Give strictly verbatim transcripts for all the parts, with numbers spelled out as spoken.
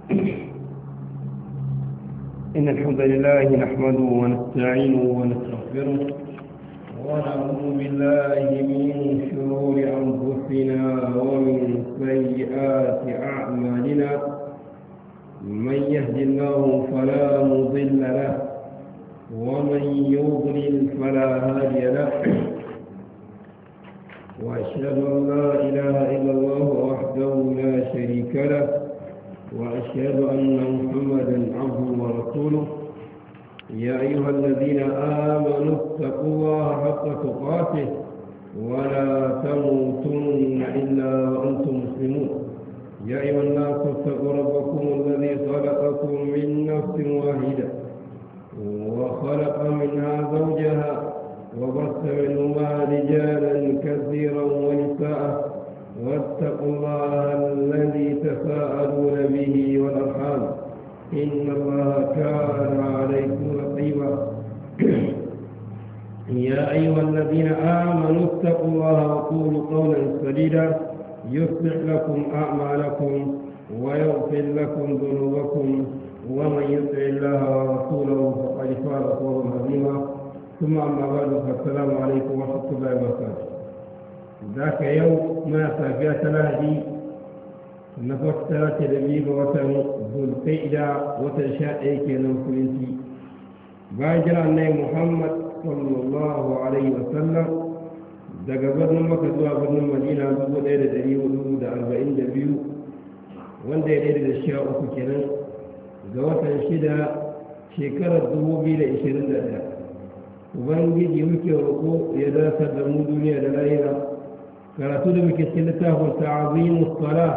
إن الحمد لله نحمده ونستعينه ونستغفره ونعوذ بالله من شرور أنفسنا ومن سيئات أعمالنا من يهد الله فلا مضل له ومن يضلل فلا هادي له وأشهد أن لا إله إلا الله وحده لا شريك له وأشهد أن محمدا عبده ورسوله يا أيها الذين آمنوا اتقوا الله حق تقاته ولا تموتن إلا وأنتم مسلمون يا أيها الناس اتقوا ربكم الذي خلقكم من نفس واحدة وخلق منها زوجها وبث منهما رجالا كثيرا ونساء واتقوا الله الذي تساءلون به والأرحام إن الله كان عليكم رقيبا يا أيها الذين آمنوا اتقوا الله وقولوا قولا سديدا يصلح لكم أعمالكم ويغفر لكم ذنوبكم ومن يطع الله ورسوله فقد فاز فوزا عظيما ثم أما بعد فالسلام عليكم ورحمة الله وبركاته ذاك يوم ما سافيا تلاهي نفس ثلاثة دبيب وتن ذو القعدة وتنشاء أيكي نوكلنتي باجر النبي محمد صلى الله عليه وسلم daga birnin maka zuwa birnin madina dubu ɗaya da ɗari hudu da arba'in da biyu wanda ya ɗaya da sha uku kenan ga watan shida shekarar dubu biyu da ishirin da ɗaya ubangiji muke roƙo ya dasar da mu duniya da lahira karatu da muke cikin littafin ta'azimu sala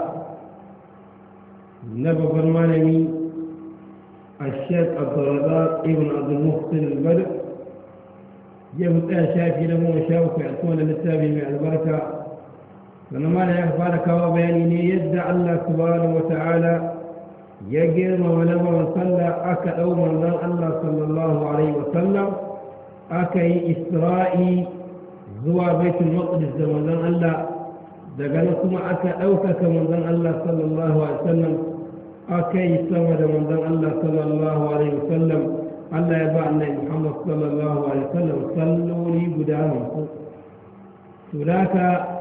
na babban malami الشيخ عبد الرزاق ابن عبد المحسن البدر يبقى شافي له وشاوك يعطون للتابع مع البركة فلما لا يخفى لك وبياني يدعى الله سبحانه وتعالى يجرم ولما من صلى أكا أو من الله صلى الله عليه وسلم أكي إسرائي زوى بيت المقدس زمن الله دقنكم أكا أوكك من الله صلى الله عليه وسلم أكي سمد من الله صلى الله عليه وسلم الله يبعنا محمد صلى الله عليه وسلم صلوا لي قدامكم هناك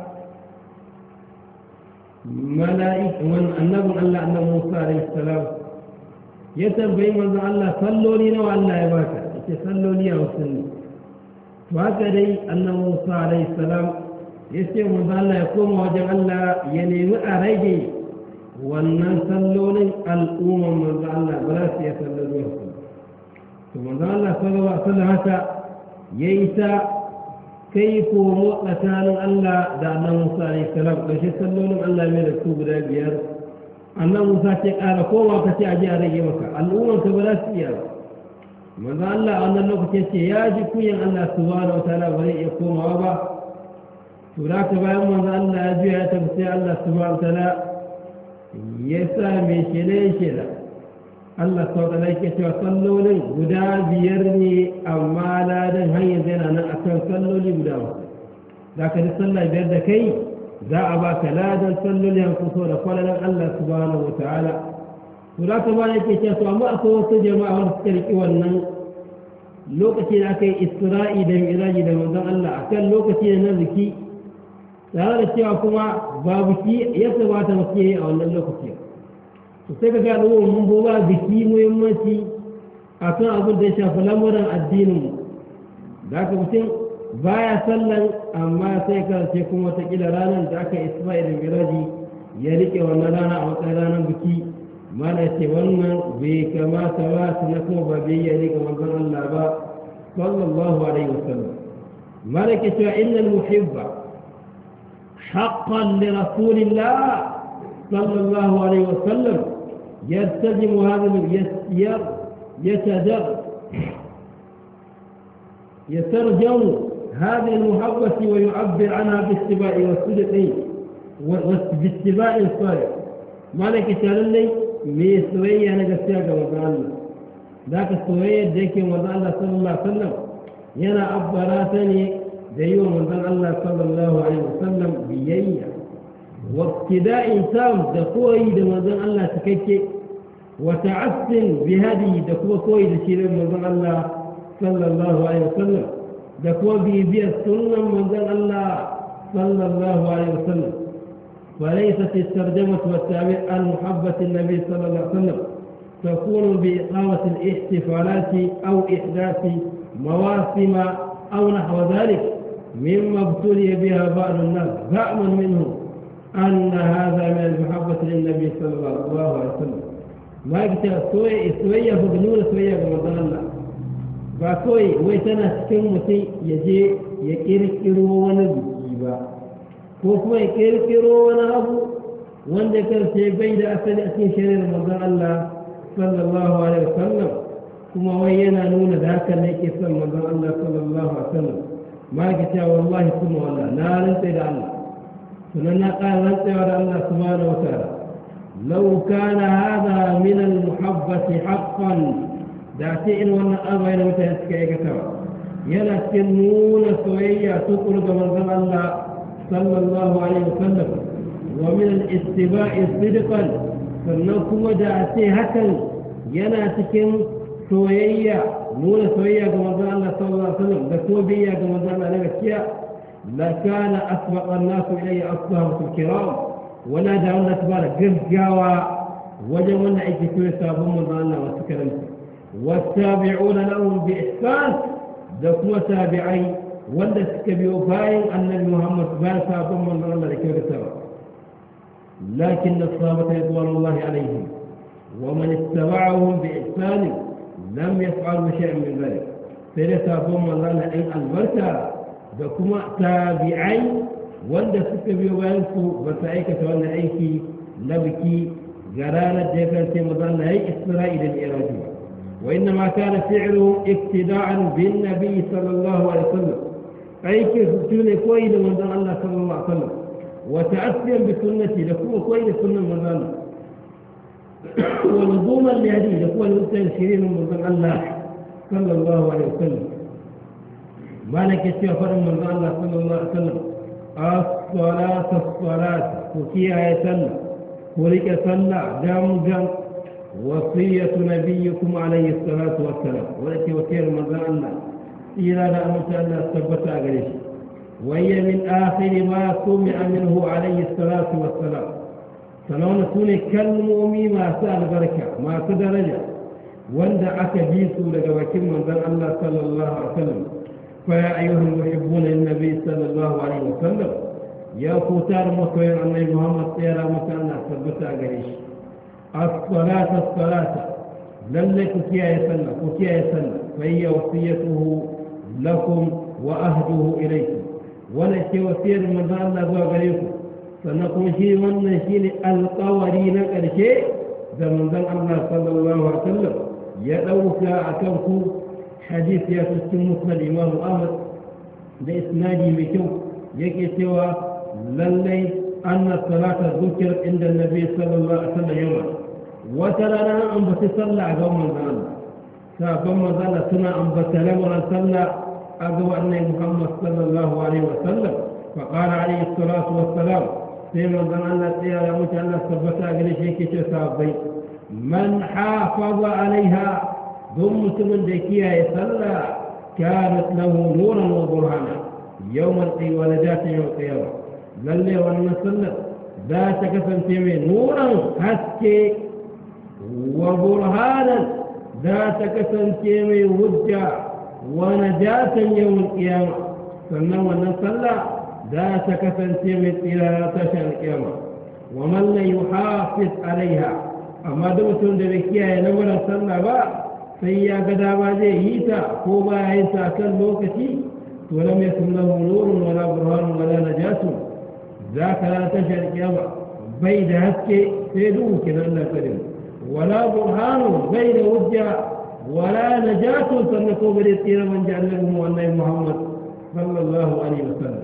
ملائكة من النبي الله أن موسى عليه السلام يتبعي من الله صلوا لي نوع الله يباك صلوا لي وسلم وهكذا أن موسى عليه السلام يسير من الله يقوم وجه الله ينمي أريجي وأن صلوا لي الأمم من الله بلا سيصلوا لي وسلم ثم قال الله صلى الله عليه وسلم هكا ييسا كيف مؤتان الله دعنا موسى عليه السلام قش يسلون الله من السوق الأبيض أن موسى قال قوة كتاجي عليه مكة الأمم كبلا سيار من قال الله أن الله كتاجي ياجي كوين الله سبحانه وتعالى ولي يقوم وابا فلاك بأن من قال الله يجي يتبسي الله سبحانه وتعالى يسامي شلي شلا Allah sau da laike cewa sallolin guda biyar ne amma ladan hanyar zai na nan a kan salloli guda wasu za ka ji sallah biyar da kai za a ba ka ladan salloli an kuso da kwallon Allah subhanahu wa ta'ala to za ka ba yake cewa to amma akwai wasu jama'a wanda suka riƙi wannan lokaci da aka yi isra'i da miraji da manzon Allah a kan lokaci da na biki tare da cewa kuma ba biki ya sabata wasu yi a wannan lokaci sai ka ga al'ummar mun bo ba biki muhimmanci a kan abin da ya shafi lamuran addininmu da aka mutum baya sallan amma sai ka ce kuma watakila ranar da aka isma'i da miraji ya riƙe wannan rana a matsayin ranar biki mana ce wannan bai kamata ba su na kuma ba biyayya ne ga manzon Allah ba sallallahu alaihi wasallam mana ke cewa innal muhibba haqqan li rasulillah sallallahu alaihi wasallam يلتزم هذا يسير يتدر يترجم هذه المحبة ويعبر عنها بالاتباع والصدق بالاتباع الصالح مالك تعالى مي سوية نجسيا كما ذاك السوية ديك وضع الله صلى الله عليه وسلم ينا أبراتني ديو وضع الله صلى الله عليه وسلم بيئة واقتداء تام دقوي وضع الله تكيكي وتعس بهدي دكوا كوي دشير من الله صلى الله عليه وسلم دكوا بيبي السنة من الله صلى الله عليه وسلم. وليست الترجمة والتعبير عن محبة النبي صلى الله عليه وسلم تكون بإقامة الاحتفالات أو إحداث مواسم أو نحو ذلك مما ابتلي بها بعض الناس زعما منه أن هذا من المحبة للنبي صلى الله عليه وسلم. ما قلت سوية سوية فبنون سوية رمضان الله فكوي ويتنا سكمتي يجي يكيركرو ونبيبا كوكما يكيركرو ونابو وندكر سيبيد أسل أسين شرير رمضان الله صلى الله عليه وسلم كما وينا نون ذاك الليك صلى الله صلى الله عليه وسلم. ما قلت والله ثم والله لا ننتهي الله فلنا قال ننتهي الله سبحانه وتعالى لو كان هذا من المحبة حقا دعتي إن وانا أبين متهسكي كتاب يلسنون سوية تقرد من الله صلى الله عليه وسلم ومن الاتباع صدقا فلنكم دعتي هكا يناتكم سوية نون سوية كما قال الله صلى الله عليه وسلم بسوبية كما قال الله عليه لكان أسبق الناس إليه أصلهم الكرام ونادى الله تبارك قرقاوة وجمعنا إجتوى سابهم من الله وسكرمت والتابعون لهم بإحسان دكوا تابعي ولدتك بيوفاين أن محمد بان سابهم من الله لكي لكن الصحابة رضوان الله عليهم ومن اتبعهم بإحسان لم يفعلوا شيئا من ذلك سيرتابهم من الله إن البركة دكما تابعي ولدتك بيوفاين بسعيك تولى أيكي لبكي قرارة جيكا تيمضان هي إسرائيل الإرادية وإنما كان فعله اقتداء بالنبي صلى الله عليه وسلم أي كيف تقول كويد من الله صلى الله عليه وسلم وتأثيا بسنتي لكم كويد سنة من الله ولزوما لهديه لكم المستنشرين من الله صلى الله عليه وسلم ما لك يستغفر من الله صلى الله عليه وسلم الصلاة الصلاة وكيها يسلم ولك صلى جام جام وصية نبيكم عليه الصلاة والسلام ولكن وكيل من الله إلى أن الله ثبت عليه وهي من آخر ما سمع منه عليه الصلاة والسلام فلو نكون كالمؤمن ما سأل بركة ما تدرج واندعك جيسو لقوكم من الله صلى الله عليه وسلم. فيا أيها المحبون النبي صلى الله عليه وسلم يا فتار مكوين عن محمد سيرا مكانا ثبت عليه الصلاة الصلاة للك كيا يسلم وكيا يسلم فهي وصيته لكم وأهده إليكم ولك وصير من ذا الله ذو غريكم فنقول شيء ونشيل القوارين كالشيء ذا من ذا الله صلى الله عليه وسلم يدوك أكوكم حديث يتسم مسلم الإمام أحمد بإسنادي بكو يكي سوى للي أن الصلاة ذكرت عند النبي صلى الله عليه وسلم يوما وترانا أن بتصلى قوم ذلك فقوم ذلك سنة أن بتلمنا صلى أقوى أن محمد صلى الله عليه وسلم فقال عليه الصلاة والسلام سيما ذن الله سيارة متعلى ثبتا قل شيء كتابي من حافظ عليها ثم من ذكيها يصلى كانت له نورا وبرهانا يوم القيامة ولدات يوم القيامة للي ونصلى ذات كفن تيمي نورا حسكي وبرهانا ذات كفن تيمي وجا ونجاة يوم القيامة فمن ونصلى ذات كفن تيمي إلى تشاء القيامة ومن لا يحافظ عليها أما دمتون ذكيها ينورا صلى بقى فهي قدامى جيهيتا كوبا ينسى كل وقتي ولم يكن له نور ولا برهان ولا نجاة ذاك لا تشاء القيامة بيد هسكي سيدوه كذا الله كريم ولا برهان بين وجه ولا نجاة سنكون بالإطير من جعلهم وأنه محمد صلى الله عليه وسلم.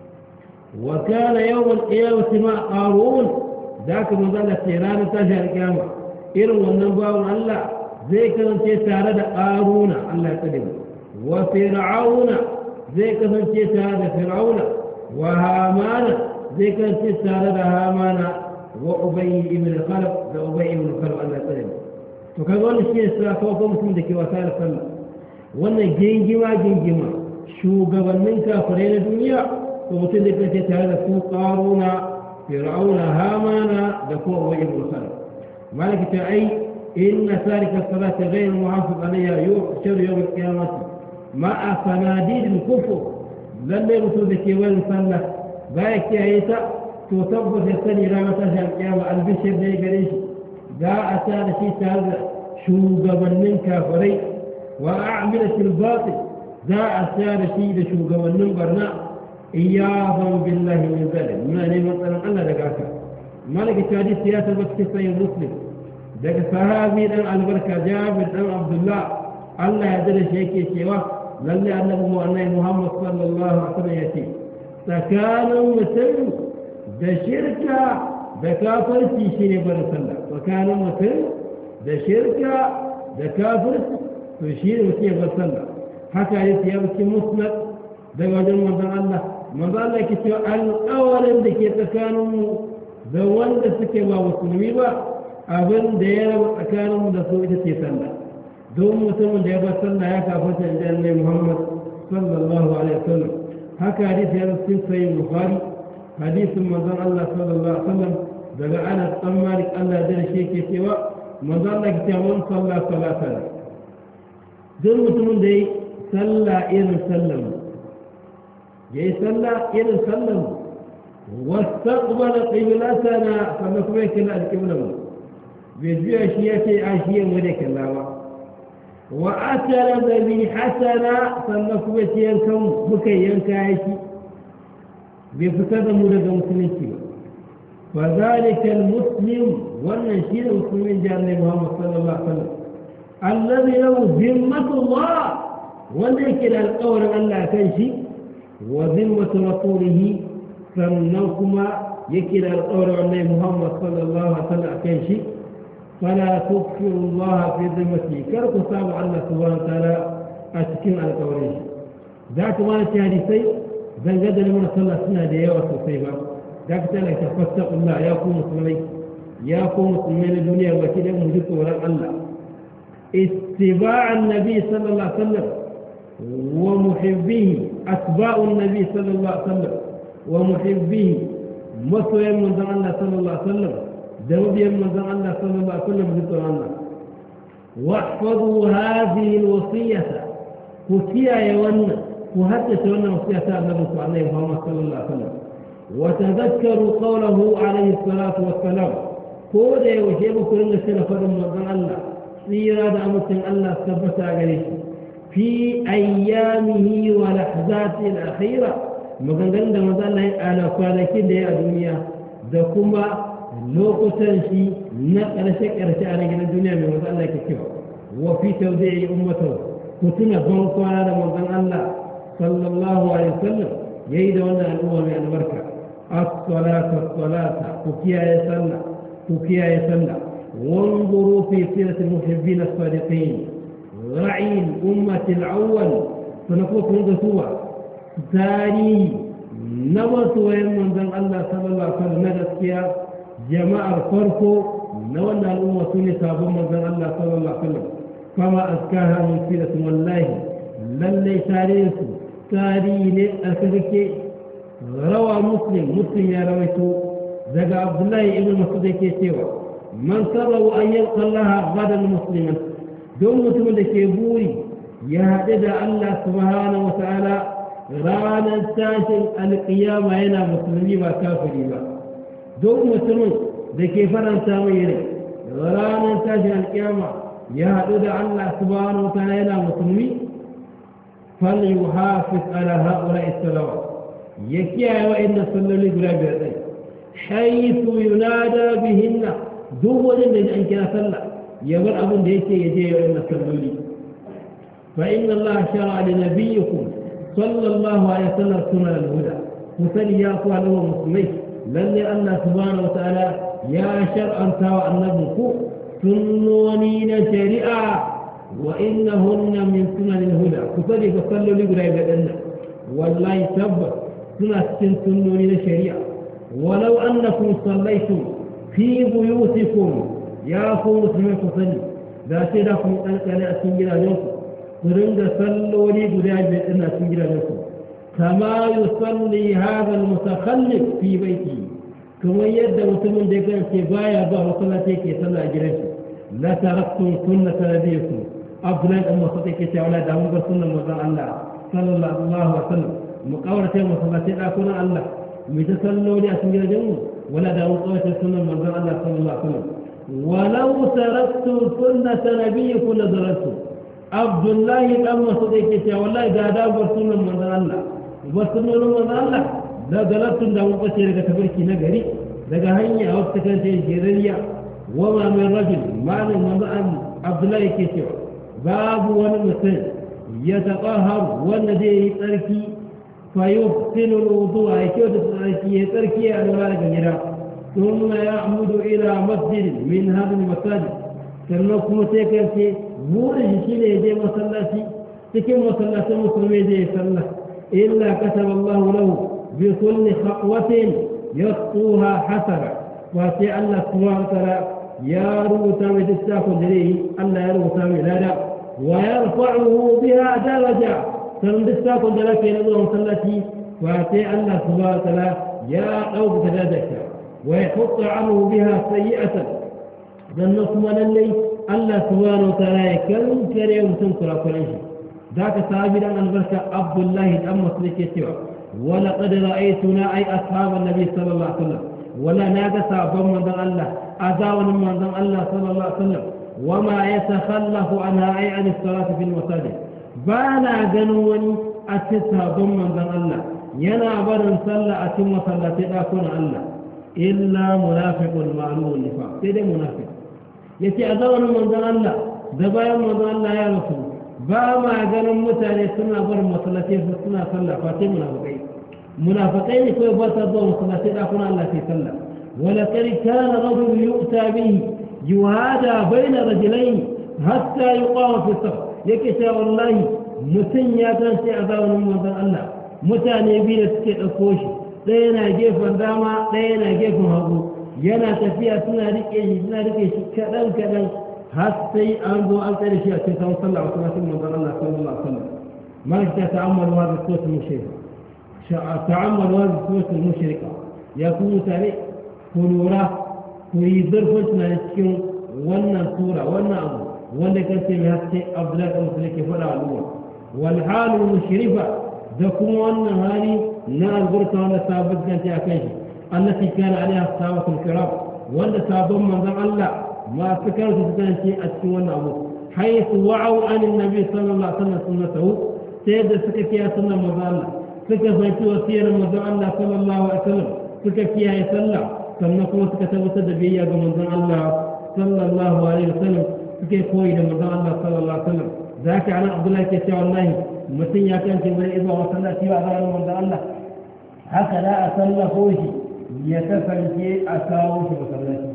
وكان يوم القيامة مع قارون ذاك من ذلك لا تشاء القيامة إرم والنباء الله زي كان تارد قارون الله كريم وفرعون زي كان تارد فرعون وهامان زي كان تارد هامان وأبي بن خلف وأبي بن خلف الله كريم وكان وانا شيء ساكو كم دكي وسائل صلى وانا جنجما جنجما شو قبل من كافرين الدنيا ومتن دكي هذا سو قارون فرعون هامان دكوا وجه الرسل مالك تعي إن تارك الصلاة غير محافظ عليها يحشر يوم القيامة مع صناديد الكفر لما يغسل ذكي وين صلى بايك يا عيسى تثبت السنة إلى متى القيامة البشر ذي قريش جاء أتى شيء هذا شو قبل من كافري وأعملت الباطل جاء أتى شيء شو قبل من برنا إياظا بالله من ذلك ما لم يطلع الله دقاك مالك الحديث سياسة بكتفي المسلم دق صحابي دم البركة جابر دم عبد الله الله يدري شيء سواه للي أنه أنه محمد صلى الله عليه وسلم يأتي فكانوا مثل ده شركة ده كافر في شيء برسالة وكانوا مثل ده شركة ده كافر في شيء برسالة حتى يأتي مسند ده وجه من الله من الله كتير الأول اللي كانوا ده وند سكوا وسلمي با أبن ده كانوا ده سويت تيسنا دوم مسلم ده برسالة يا كافر عند محمد صلى الله عليه وسلم هكا حديث هذا في البخاري حديث من الله صلى الله عليه وسلم ده أنا أمالك الله ده شيء كتير من الله كتير من صلى صلاة دوم مسلم ده صلى إلى سلم جاي صلى إلى سلم واستقبل قبلتنا فمكبيك لا القبلة بيجي أشياء أشياء ملك الله وأكل ذبيحتنا فمكبيك ينكم بكي ينكايشي بفتد مولد مسلمين فذلك المسلم والنشيد المسلمين جاء محمد صلى الله عليه وسلم الذي له ذمة الله ولكن القول أن لا تنشي وذمة رسوله فمنكما يكل القول عن محمد صلى الله عليه وسلم كنشي فلا تكفر الله في ذمته كرك صاب الله سبحانه وتعالى أتكن على قوله ذات ما نتحدثي زنجد لمن صلى سنة دي وصفيبا ذاك تلك تفتق الله يا قوم مسلمين يا قوم مسلمين الدنيا وكذا مجدت ولا الله اتباع النبي صلى الله عليه وسلم ومحبيه أتباع النبي صلى الله عليه وسلم ومحبيه مصر من ذا الله صلى الله عليه وسلم ذنبي من ذا الله صلى الله عليه وسلم ذكر الله واحفظوا هذه الوصية كتيا يوانا وهدت يوانا وصية النبي عليه محمد صلى الله عليه وسلم وتذكروا قوله عليه الصلاة والسلام كودا يوشيب كل سنة فرم من ذا الله سيراد أمسن الله ثبت عليه في أيامه ولحظاته الأخيرة مغنغن ده مزال على kwanakin da ya a duniya da kuma lokutan shi na ƙarshe-ƙarshe a gidan duniya mai manzon Allah ke cewa wa fi tawdi'i ummatahu ku tuna ban kwana da manzon Allah sallallahu alaihi wasallam yayi da wannan al'umma mai albarka as-salatu as-salata ku kiyaye sallah ku kiyaye sallah wanzuru fi sirati al-muhibbin as-sadiqin ra'i al-ummah al-awwal فنقول هذا سوى تاريخ نبت وين من الله صلى الله عليه وسلم نجسيا جماعة فرقه نولنا الأمة سنة من الله صلى الله عليه وسلم فما أذكاها من سيرة والله للي تاريخ تاريخ أكذك روى مسلم مسلم يا رويته ذاك عبد الله ابن مسعود كيسيوا من سره أن يلقى الله غدا مسلما دون مسلم لكيبوري يهدد الله سبحانه وتعالى رانا تاشن القيامة هنا مسلمي وكافري با دون مسلم ذكي فرنسا ويري رانا تاشن القيامة يهدد الله سبحانه وتعالى هنا مسلمي فليحافظ على هؤلاء الصلوات يكيا وإن صلى الله عليه وسلم حيث ينادى بهن دول من أنك صلى يبر أبو ديكي يجي وإن صلى الله فإن الله شرع لنبيكم صلى الله عليه وسلم سنن الهدى وسن يا أخوان المسلمين للي الله سبحانه وتعالى يا شرعا تاوى النبوك سنونين شريعة وإنهن من سنن الهدى فصلي فصلوا لقريب الأنة والله سبب سنة سنونين شريعة ولو أنكم صليتم في بيوتكم يا أخوان المسلمين فصلي da sai da kuma kankane a cikin gidajenku ku ringa salloli guda biyar din a cikin gidajenku kama yusalli hadha al-mutakhallif fi baiti kamar yadda mutumin da ya kasance baya ba masallaci ke sallah a gidansa la taraktum sunnata nabiyikum abdullahi dan masudi ke cewa la da mun ga sunnan manzon Allah sallallahu alaihi wasallam mu kawarta masallaci dakunan Allah mu ta salloli a cikin gidajenmu wala da mun kawarta sunnan manzon Allah sallallahu alaihi wasallam ولو تركتم سنة نبيكم لضللتم عبد الله بن مسعود يقول والله إذا دابر سنة من الله وسنة من الله لضللتم ده مقصر daga tabarki na gari daga hanya wacce kan ce jirriya wama min rajul ma'ana manzan Abdullah yake cewa babu wani mutum ya taqahar wanda zai yi tsarki fa yuhsinu al-wudu'a yake da tsarki ya tsarki a lura daga gida ثم يعمد إلى مسجد من هذا المساجد كنكم تكنتي بورج شيء يجي مسلاتي تكن مسلاتي مسلم يجي صلى إلا كتب الله له بكل خطوة يخطوها حسنة وفي الله سبحانه وتعالى يا روتا وتستاكل جريه ألا يا روتا لا ويرفعه بها درجة فلندستاكل جلاك ينظر مسلاتي وفي الله سبحانه وتعالى يا قوم كذلك ويحط عنه بها سيئة ذنكم للي الله سبحانه وتعالى كم كريم تنكر كليه ذاك سابقا البركة عبد الله الأمس لكتوى ولقد رأيتنا أي أصحاب النبي صلى الله عليه وسلم ولا نادى صعبا من ذن الله أزاون من ذن الله صلى الله عليه وسلم وما يتخلف عنها أي عن الصلاة في المساجد بانا جنوني أتسها ضمن ذن الله ينا برن صلى أتم صلى تأكون الله إلا منافق المعلوم النفاق سيدي منافق يتي أدوان من ذن الله دبايا من ذن الله يا رسول باما قالوا متاني سنة بر مصلتين فسنة صلى فاتي منافقين منافقين كوي بات الضوء مصلتين أكون الله في صلى ولكن كان رجل يؤتى به يهادى بين رجلين حتى يقام في الصف يكشى والله مسنيا كان سي أدوان من ذن الله متاني بين سكي أكوشي ɗaya yana gefen dama ɗaya yana gefen hagu yana tafiya suna rike shi suna rike shi kaɗan kaɗan har sai an zo an tsare shi a cikin sawun sallah a kuma sun manzan Allah sallallahu alaihi wasallam malik ta ta'ammal wa zikrotul mushrika ta'ammal wa zikrotul mushrika ya ku mutane ku lura ku yi zurfin tunani cikin wannan sura wannan abu wanda kan ce mai haske abdullahi ɗan musulun ke faɗa al'umma wal halu mushrifa da kuma wannan hali na alburka wanda sabon kanci a kai shi allati kana alaiha sahabatul kiram wanda sabon manzon Allah masu kansu su kanci a cikin wannan abu haythu wa'u an annabi sallallahu alaihi wasallam sunnatahu sai da suka kiyaye sunnan manzon Allah suka fahimci wasiyar manzon Allah sallallahu alaihi wasallam suka kiyaye sallah sannan kuma suka tabbatar da biyayya ga manzon Allah sallallahu alaihi wasallam suke koyi da manzon Allah sallallahu alaihi wasallam zaka ana Abdullahi ke cewa wallahi mutum ya kanci bai izuwa masallaci ba a zamanin manzon Allah haka da a sallafo shi ya kasance a kawo shi masallaci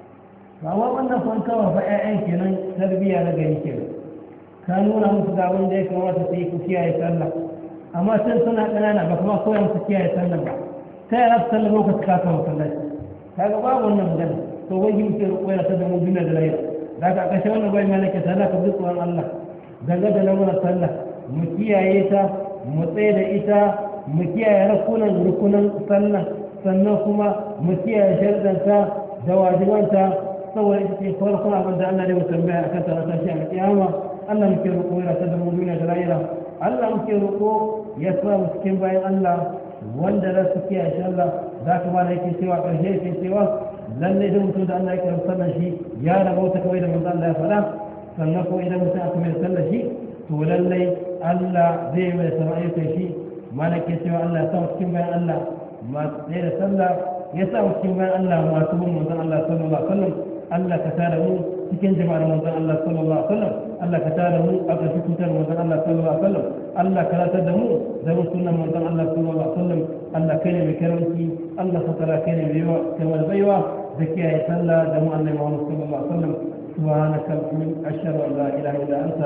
ba wa wannan kwantawa fa ƴaƴan kenan tarbiyya na gari kenan ka nuna musu da wanda ya kamata su yi ku kiyaye sallah amma sai suna ƙanana ba kuma koya musu kiyaye sallah ba ta yara su sallah lokaci ka kawo masallaci kaga babu wannan magana to wai yi muke koya ta da mu duniya da lahira da ka kashe wannan bai malaka ta ka bi tsoron Allah danga da lamarin sallah mu kiyaye ta mu tsaye da ita mu kiyaye rukunan rukunan sallah sannan kuma mu kiyaye sharadanta da wajibanta saboda ita ce farkon abin da Allah ya tambaya akan ta ta shi a kiyama Allah muke roƙo ya tada mu duniya da lahira Allah muke roƙo ya sa mu cikin bayan Allah wanda za su kiyaye insha Allah za ka ma yake cewa ƙarshe yake cewa lalle da mutum da Allah ya karanta sallar shi ya rabauta kawai da manzo Allah ya faɗa sannan ko idan mutum aka mai sallar shi to lallai Allah zai mai sama'aikar shi malaka cewa Allah ya sa cikin bayan Allah masu tsaye da sallah ya sa cikin bayan Allah masu bin manzon Allah sallallahu alaihi wasallam Allah ka tada mu cikin jama'ar manzon Allah sallallahu alaihi wasallam Allah ka tada mu a ƙarshen tutar manzon Allah sallallahu alaihi wasallam Allah ka ratar da mu da sunan manzon Allah sallallahu alaihi wasallam Allah kai ne mai karanci Allah ka tara kai ne mai yawa kamar baiwa da kiyaye sallah da mu annabi Muhammad sallallahu alaihi wasallam سبحانك أشهد أن لا إله إلا أنت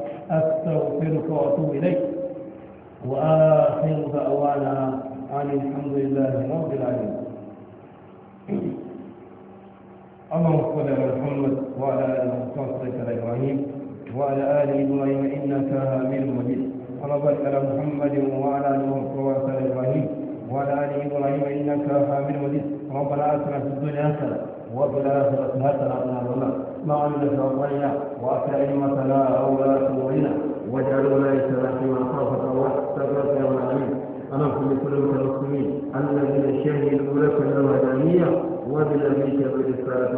أستغفرك وأتوب إليك وآخر دعوانا أن الحمد لله رب العالمين اللهم صل على محمد وعلى ال محمد على ابراهيم وعلى ال ابراهيم انك حميد مجيد. اللهم بارك على محمد وعلى ال محمد على ابراهيم وعلى ال ابراهيم انك حميد مجيد. ربنا اتنا في الدنيا حسنه وفي الاخره حسنه وقنا عذاب النار. ما عملنا ربنا واكل ائمتنا اولاد امورنا واجعل ولايتنا في من خافك واحتجك يا رب العالمين. اللهم صل لكل المسلمين الذين شهدوا لك الوحدانيه وبنبيك بالرساله